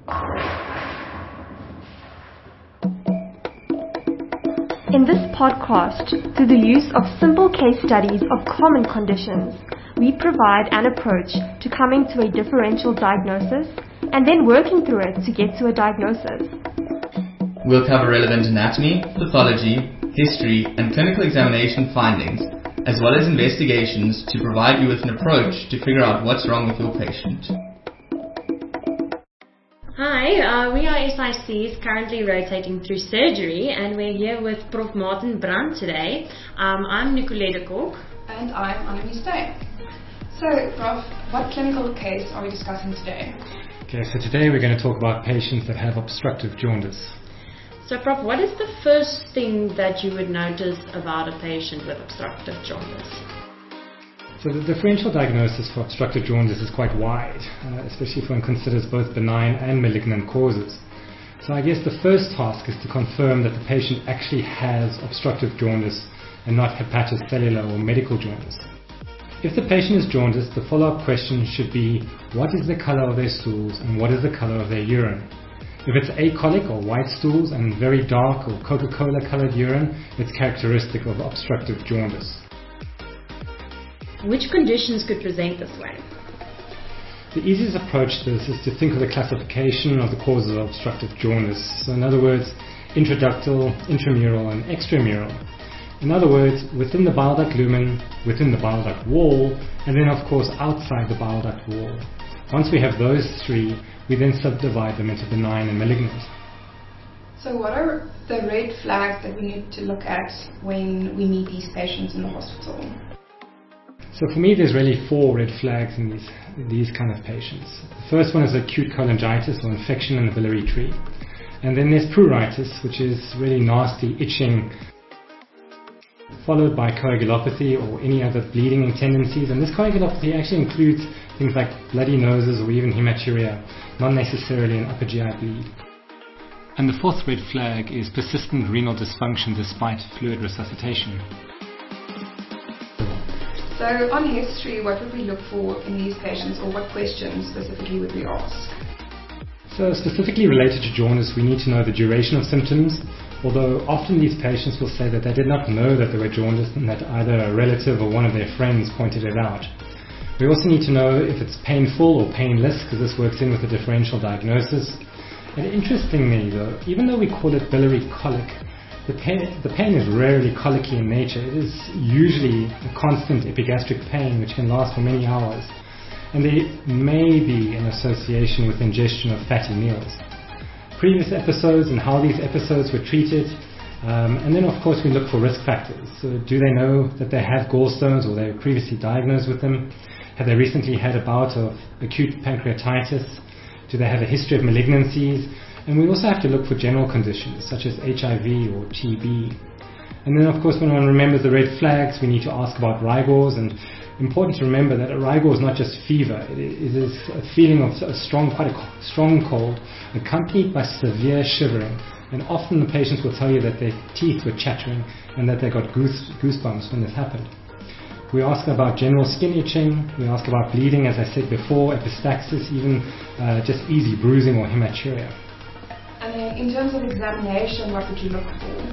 In this podcast, through the use of simple case studies of common conditions, we provide an approach to coming to a differential diagnosis and then working through it to get to a diagnosis. We'll cover relevant anatomy, pathology, history, and clinical examination findings, as well as investigations to provide you with an approach to figure out what's wrong with your patient. Hi, we are SICs currently rotating through surgery, and we're here with Prof. Martin Brandt today. I'm Nicolette Kok. And I'm Annemie Steyn. So, Prof, what clinical case are we discussing today? Okay, so today we're going to talk about patients that have obstructive jaundice. So, Prof, what is the first thing that you would notice about a patient with obstructive jaundice? So the differential diagnosis for obstructive jaundice is quite wide, especially if one considers both benign and malignant causes. So I guess the first task is to confirm that the patient actually has obstructive jaundice and not hepatocellular or medical jaundice. If the patient is jaundiced, the follow-up question should be, what is the color of their stools and what is the color of their urine? If it's acholic or white stools and very dark or Coca-Cola colored urine, it's characteristic of obstructive jaundice. Which conditions could present this way? The easiest approach to this is to think of the classification of the causes of obstructive jaundice. So in other words, intraductal, intramural and extramural. In other words, within the bile duct lumen, within the bile duct wall, and then of course outside the bile duct wall. Once we have those three, we then subdivide them into benign and malignant. So what are the red flags that we need to look at when we meet these patients in the hospital? So for me, there's really four red flags in these kind of patients. The first one is acute cholangitis or infection in the biliary tree. And then there's pruritus, which is really nasty itching, followed by coagulopathy or any other bleeding tendencies. And this coagulopathy actually includes things like bloody noses or even hematuria, not necessarily an upper GI bleed. And the fourth red flag is persistent renal dysfunction despite fluid resuscitation. So on history, what would we look for in these patients, or what questions specifically would we ask? So specifically related to jaundice, we need to know the duration of symptoms, although often these patients will say that they did not know that they were jaundiced and that either a relative or one of their friends pointed it out. We also need to know if it's painful or painless, because this works in with the differential diagnosis. And interestingly though, even though we call it biliary colic, the pain is rarely colicky in nature. It is usually a constant epigastric pain which can last for many hours, and there may be an association with ingestion of fatty meals. Previous episodes and how these episodes were treated, and then of course we look for risk factors. So do they know that they have gallstones or they were previously diagnosed with them? Have they recently had a bout of acute pancreatitis? Do they have a history of malignancies? And we also have to look for general conditions such as HIV or TB. And then of course when one remembers the red flags, we need to ask about rigors. And important to remember that a rigor is not just fever. It is a feeling of quite a strong cold accompanied by severe shivering. And often the patients will tell you that their teeth were chattering and that they got goosebumps when this happened. We ask about general skin itching. We ask about bleeding, as I said before, epistaxis, even just easy bruising or hematuria. And then in terms of examination, what would you look for?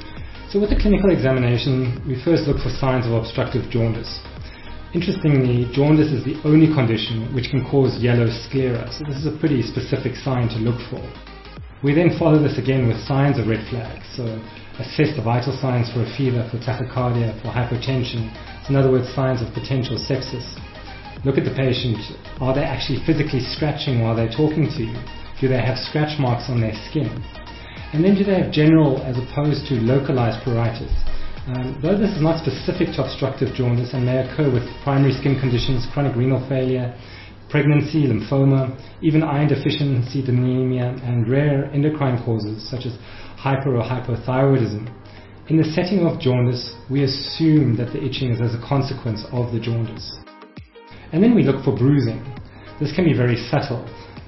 So with the clinical examination, we first look for signs of obstructive jaundice. Interestingly, jaundice is the only condition which can cause yellow sclera, so this is a pretty specific sign to look for. We then follow this again with signs of red flags, so assess the vital signs for a fever, for tachycardia, for hypotension, so in other words, signs of potential sepsis. Look at the patient. Are they actually physically scratching while they're talking to you? Do they have scratch marks on their skin? And then do they have general as opposed to localized pruritus? Though this is not specific to obstructive jaundice and may occur with primary skin conditions, chronic renal failure, pregnancy, lymphoma, even iron deficiency, anemia, and rare endocrine causes such as hyper or hypothyroidism. In the setting of jaundice, we assume that the itching is as a consequence of the jaundice. And then we look for bruising. This can be very subtle.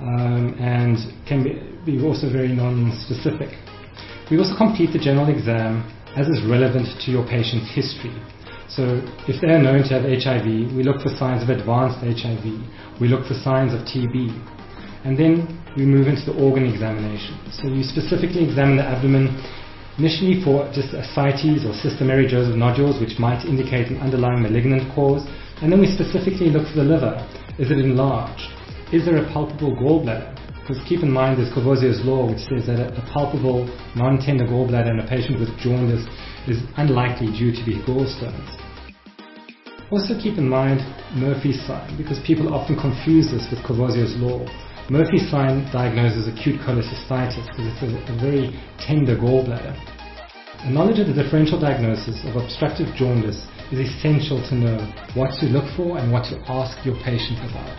And can be also very non-specific. We also complete the general exam as is relevant to your patient's history. So if they are known to have HIV, we look for signs of advanced HIV. We look for signs of TB. And then we move into the organ examination. So you specifically examine the abdomen initially for just ascites or cysta Mary-Joseph nodules, which might indicate an underlying malignant cause. And then we specifically look for the liver. Is it enlarged? Is there a palpable gallbladder? Because keep in mind there's Courvoisier's law, which says that a palpable, non-tender gallbladder in a patient with jaundice is unlikely due to be gallstones. Also keep in mind Murphy's sign, because people often confuse this with Courvoisier's law. Murphy's sign diagnoses acute cholecystitis because it's a very tender gallbladder. A knowledge of the differential diagnosis of obstructive jaundice is essential to know what to look for and what to ask your patient about.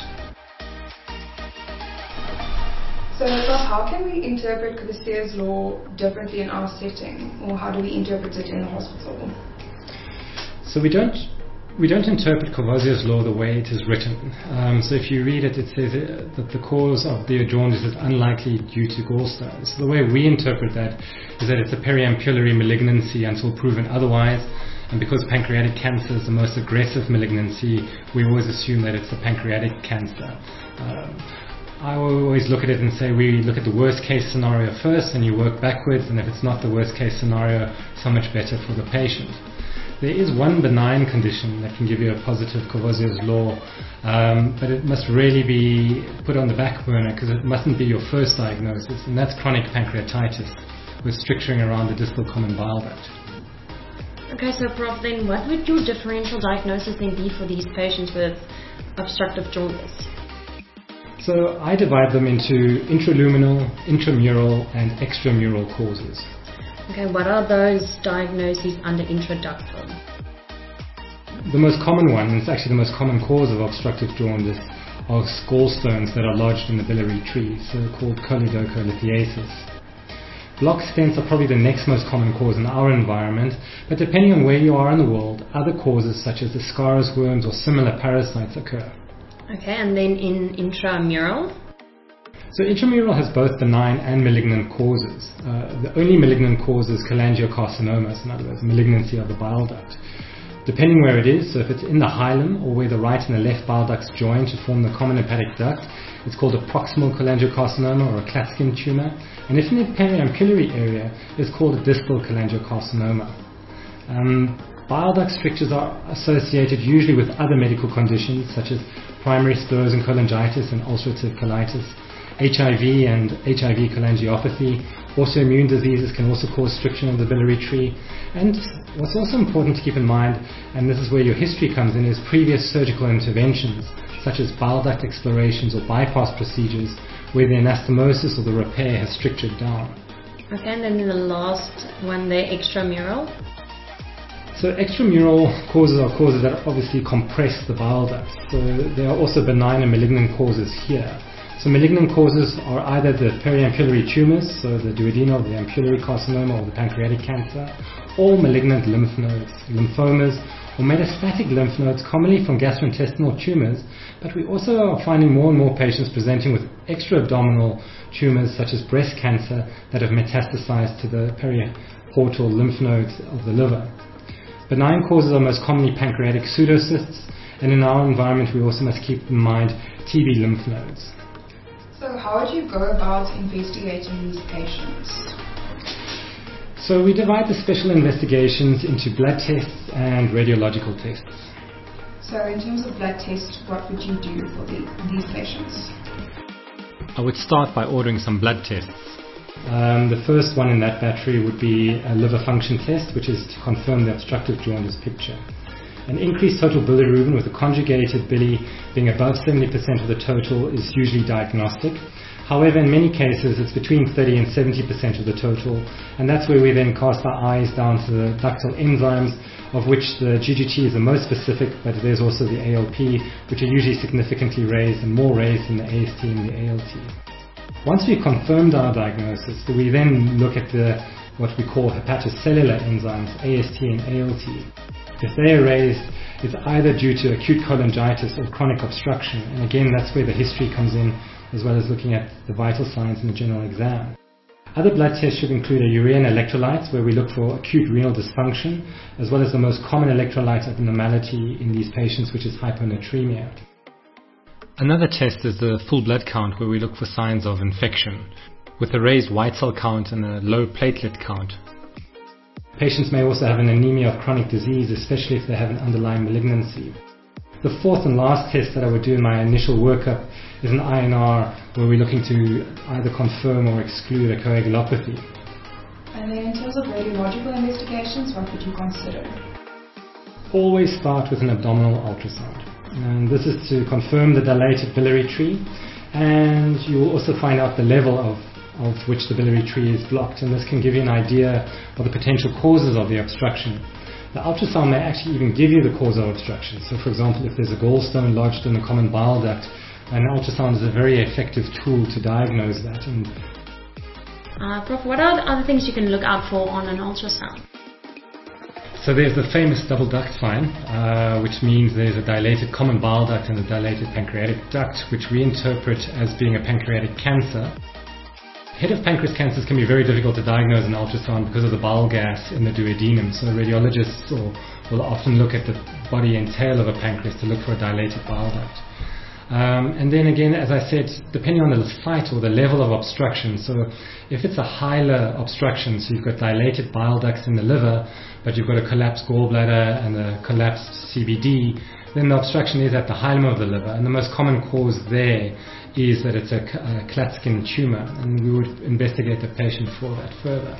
So how can we interpret Courvoisier's law differently in our setting, or how do we interpret it in the hospital? So we don't interpret Courvoisier's law the way it is written. So if you read it, it says that the cause of the jaundice is unlikely due to gallstones. So the way we interpret that is that it's a periampullary malignancy until proven otherwise. And because pancreatic cancer is the most aggressive malignancy, we always assume that it's a pancreatic cancer. I always look at it and say we look at the worst case scenario first and you work backwards, and if it's not the worst case scenario, so much better for the patient. There is one benign condition that can give you a positive Courvoisier's law, but it must really be put on the back burner because it mustn't be your first diagnosis, and that's chronic pancreatitis with stricturing around the distal common bile duct. Okay, so Prof, then what would your differential diagnosis then be for these patients with obstructive jaundice? So I divide them into intraluminal, intramural and extramural causes. Okay, what are those diagnoses under intraductal? The most common one, and it's actually the most common cause of obstructive jaundice, are gallstones that are lodged in the biliary tree, so called choledocholithiasis. Block stents are probably the next most common cause in our environment, but depending on where you are in the world, other causes such as Ascaris worms or similar parasites occur. Okay, and then in intramural? So intramural has both benign and malignant causes. The only malignant cause is cholangiocarcinomas, in other words, malignancy of the bile duct. Depending where it is, so if it's in the hilum or where the right and the left bile ducts join to form the common hepatic duct, it's called a proximal cholangiocarcinoma or a Klatskin tumor. And if in the periampullary area, it's called a distal cholangiocarcinoma. Bile duct strictures are associated usually with other medical conditions such as primary sclerosing cholangitis and ulcerative colitis, HIV and HIV cholangiopathy. Autoimmune diseases can also cause stricture of the biliary tree. And what's also important to keep in mind, and this is where your history comes in, is previous surgical interventions such as bile duct explorations or bypass procedures where the anastomosis or the repair has strictured down. Okay, and then the last one there, extramural? So extramural causes are causes that obviously compress the bile duct. So there are also benign and malignant causes here. So malignant causes are either the periampullary tumors, so the duodenal, the ampullary carcinoma or the pancreatic cancer, or malignant lymph nodes, lymphomas, or metastatic lymph nodes commonly from gastrointestinal tumors, but we also are finding more and more patients presenting with extra-abdominal tumors such as breast cancer that have metastasized to the periportal lymph nodes of the liver. Benign causes are most commonly pancreatic pseudocysts, and in our environment we also must keep in mind TB lymph nodes. So how would you go about investigating these patients? So we divide the special investigations into blood tests and radiological tests. So in terms of blood tests, what would you do for these patients? I would start by ordering some blood tests. The first one in that battery would be a liver function test, which is to confirm the obstructive jaundice picture. An increased total bilirubin with a conjugated bili being above 70% of the total is usually diagnostic. However, in many cases, it's between 30 and 70% of the total, and that's where we then cast our eyes down to the ductal enzymes, of which the GGT is the most specific, but there's also the ALP, which are usually significantly raised and more raised in the AST and the ALT. Once we've confirmed our diagnosis, we then look at what we call hepatocellular enzymes, AST and ALT. If they are raised, it's either due to acute cholangitis or chronic obstruction, and again that's where the history comes in, as well as looking at the vital signs in the general exam. Other blood tests should include a urea and electrolytes, where we look for acute renal dysfunction, as well as the most common electrolyte abnormality in these patients, which is hyponatremia. Another test is the full blood count, where we look for signs of infection, with a raised white cell count and a low platelet count. Patients may also have an anemia of chronic disease, especially if they have an underlying malignancy. The fourth and last test that I would do in my initial workup is an INR, where we're looking to either confirm or exclude a coagulopathy. And then in terms of radiological investigations, what would you consider? Always start with an abdominal ultrasound. And this is to confirm the dilated biliary tree, and you will also find out the level of which the biliary tree is blocked, and this can give you an idea of the potential causes of the obstruction. The ultrasound may actually even give you the cause of obstruction. So for example, if there's a gallstone lodged in the common bile duct, an ultrasound is a very effective tool to diagnose that. Prof, what are the other things you can look out for on an ultrasound? So there's the famous double duct sign, which means there's a dilated common bile duct and a dilated pancreatic duct, which we interpret as being a pancreatic cancer. Head of pancreas cancers can be very difficult to diagnose in ultrasound because of the bile gas in the duodenum. So radiologists will often look at the body and tail of a pancreas to look for a dilated bile duct. And then again, as I said, depending on the site or the level of obstruction, so if it's a hilar obstruction, so you've got dilated bile ducts in the liver, but you've got a collapsed gallbladder and a collapsed CBD, then the obstruction is at the hilum of the liver, and the most common cause there is that it's a Klatskin tumor, and we would investigate the patient for that further.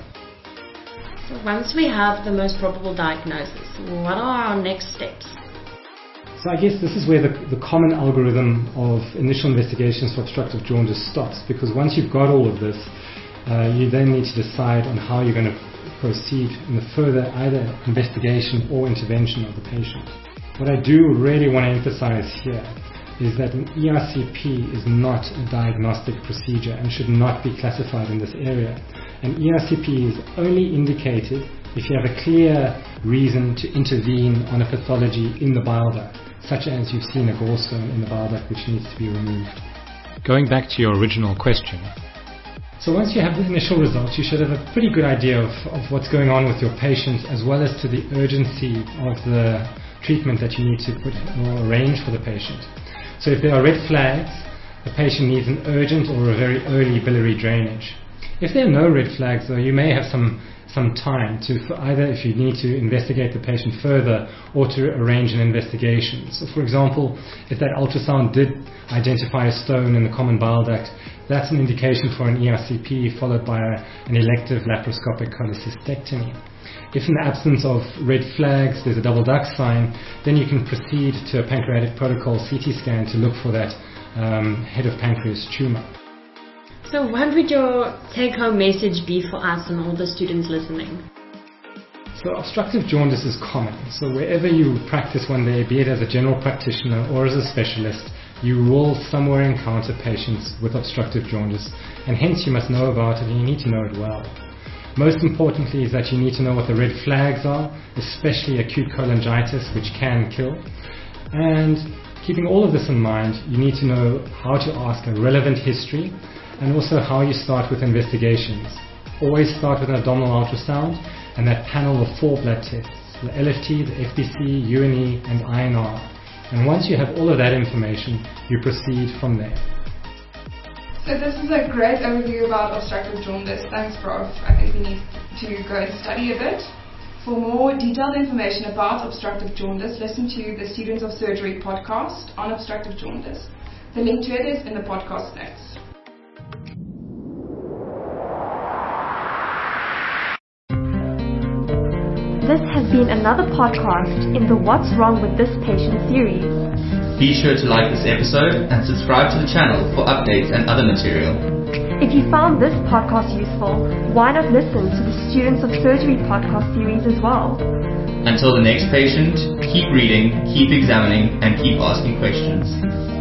So once we have the most probable diagnosis, what are our next steps? So I guess this is where the common algorithm of initial investigations for obstructive jaundice stops, because once you've got all of this, you then need to decide on how you're going to proceed in the further either investigation or intervention of the patient. What I do really want to emphasize here is that an ERCP is not a diagnostic procedure and should not be classified in this area. An ERCP is only indicated if you have a clear reason to intervene on a pathology in the bile duct, such as you've seen a gallstone in the bile duct which needs to be removed. Going back to your original question. So once you have the initial results, you should have a pretty good idea of what's going on with your patient, as well as to the urgency of the treatment that you need to put or arrange for the patient. So if there are red flags, the patient needs an urgent or a very early biliary drainage. If there are no red flags, though, you may have some time to either, if you need to investigate the patient further, or to arrange an investigation. So for example, if that ultrasound did identify a stone in the common bile duct, that's an indication for an ERCP followed by an elective laparoscopic cholecystectomy. If in the absence of red flags there's a double duct sign, then you can proceed to a pancreatic protocol CT scan to look for that head of pancreas tumor. So what would your take-home message be for us and all the students listening? So obstructive jaundice is common. So wherever you practice one day, be it as a general practitioner or as a specialist, you will somewhere encounter patients with obstructive jaundice, and hence you must know about it and you need to know it well. Most importantly is that you need to know what the red flags are, especially acute cholangitis, which can kill. And keeping all of this in mind, you need to know how to ask a relevant history, and also how you start with investigations. Always start with an abdominal ultrasound and that panel of 4 blood tests, the LFT, the FBC, UNE and INR. And once you have all of that information, you proceed from there. So this is a great overview about obstructive jaundice. Thanks, Prof. I think we need to go and study a bit. For more detailed information about obstructive jaundice, listen to the Students of Surgery podcast on obstructive jaundice. The link to it is in the podcast notes. This has been another podcast in the What's Wrong with This Patient series. Be sure to like this episode and subscribe to the channel for updates and other material. If you found this podcast useful, why not listen to the Students of Surgery podcast series as well? Until the next patient, keep reading, keep examining, and keep asking questions.